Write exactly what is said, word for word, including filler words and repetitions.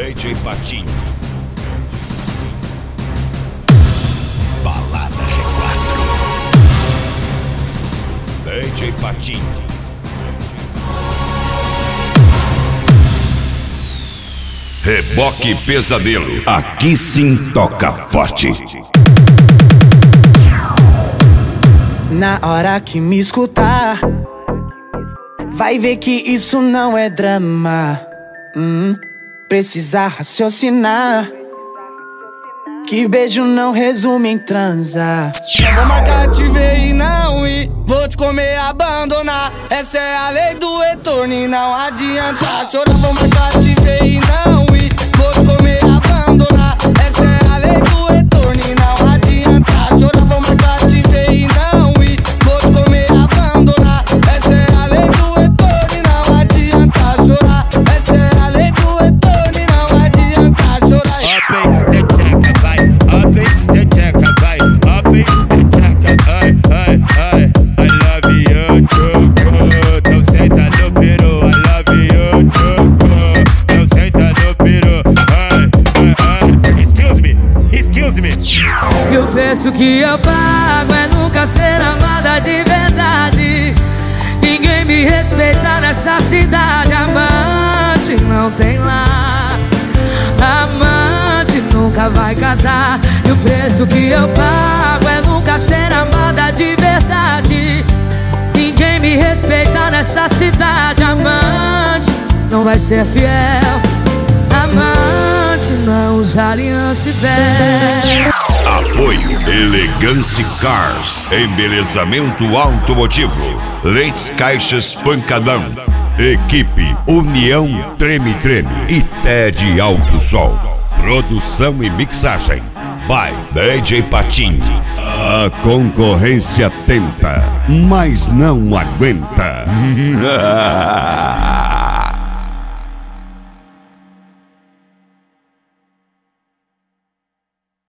D J Patinho. Balada G quatro. D J Patinho. Reboque Pesadelo. Aqui sim toca forte. Na hora que me escutar, vai ver que isso não é drama. hum, Precisa raciocinar, que beijo não resume em transar. Eu vou marcar te ver e não ir, vou te comer e abandonar. Essa é a lei do retorno e não adianta chorar. Vou marcar te ver e não ir, vou te comer e abandonar. Essa é a lei do retorno e não adianta chorar. Vou marcar te ver e não ir, vou te comer e abandonar. Essa é a lei do retorno e não adianta chorar. Essa é a lei do retorno e não adianta chorar. Up the checker, vai, up the checker, ai, ai, ai, I love you, choco. Então senta no peru, I love you, choco. Então senta no peru, ai, ai, ai. Excuse me, excuse me. E o preço que eu pago é nunca ser amada de verdade. Ninguém me respeita nessa cidade. Amante não tem lá, amante nunca vai casar. E o preço que eu pago é nunca ser amada de verdade. Ninguém me respeita nessa cidade. Amante não vai ser fiel, amante não usa aliança e véu. Apoio Elegance Cars, embelezamento automotivo. Leites Caixas Pancadão. Equipe União Treme Treme e T E D Alto Sol. Produção e mixagem by D J Patinho. A concorrência tenta, mas não aguenta.